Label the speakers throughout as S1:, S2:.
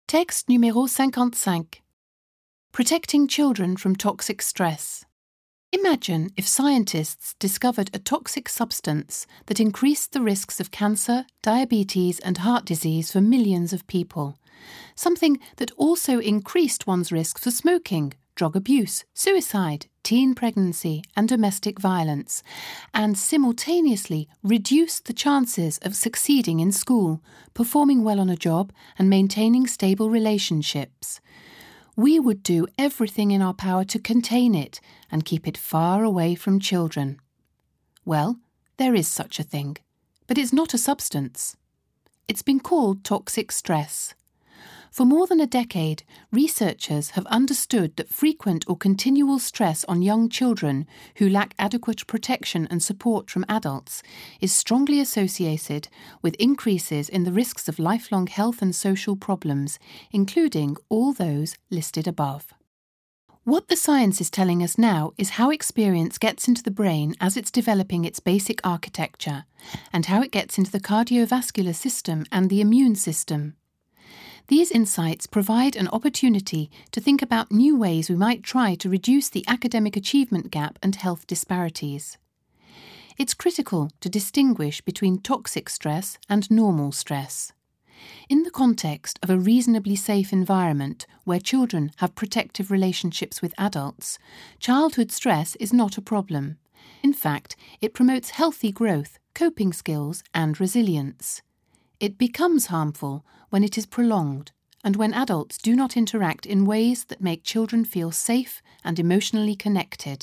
S1: Texte numéro 55. Protecting children from toxic stress. Imagine if scientists discovered a toxic substance that increased the risks of cancer, diabetes and heart disease for millions of people. Something that also increased one's risk for smoking, drug abuse, suicide, teen pregnancy and domestic violence, and simultaneously reduced the chances of succeeding in school, performing well on a job and maintaining stable relationships. We would do everything in our power to contain it and keep it far away from children. Well, there is such a thing, but it's not a substance. It's been called toxic stress. For more than a decade, researchers have understood that frequent or continual stress on young children who lack adequate protection and support from adults is strongly associated with increases in the risks of lifelong health and social problems, including all those listed above. What the science is telling us now is how experience gets into the brain as it's developing its basic architecture, and how it gets into the cardiovascular system and the immune system. These insights provide an opportunity to think about new ways we might try to reduce the academic achievement gap and health disparities. It's critical to distinguish between toxic stress and normal stress. In the context of a reasonably safe environment where children have protective relationships with adults, childhood stress is not a problem. In fact, it promotes healthy growth, coping skills and resilience. It becomes harmful when it is prolonged and when adults do not interact in ways that make children feel safe and emotionally connected.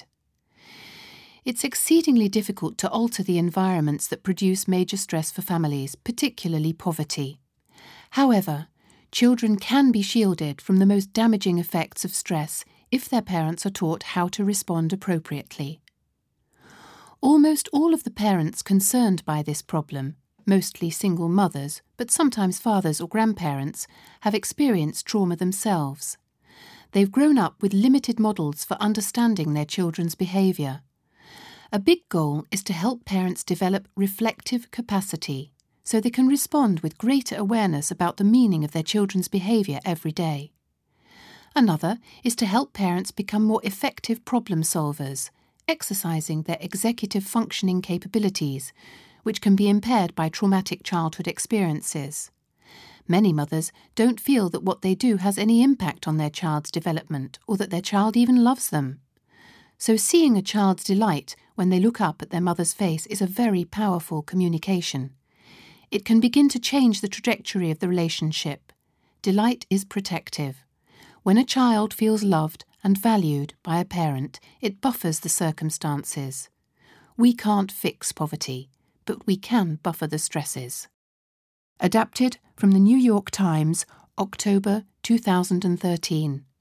S1: It's exceedingly difficult to alter the environments that produce major stress for families, particularly poverty. However, children can be shielded from the most damaging effects of stress if their parents are taught how to respond appropriately. Almost all of the parents concerned by this problem, mostly single mothers, but sometimes fathers or grandparents, have experienced trauma themselves. They've grown up with limited models for understanding their children's behaviour. A big goal is to help parents develop reflective capacity, so they can respond with greater awareness about the meaning of their children's behaviour every day. Another is to help parents become more effective problem solvers, exercising their executive functioning capabilities, which can be impaired by traumatic childhood experiences. Many mothers don't feel that what they do has any impact on their child's development or that their child even loves them. So seeing a child's delight when they look up at their mother's face is a very powerful communication. It can begin to change the trajectory of the relationship. Delight is protective. When a child feels loved and valued by a parent, it buffers the circumstances. We can't fix poverty, but we can buffer the stresses. Adapted from the New York Times, October 2013.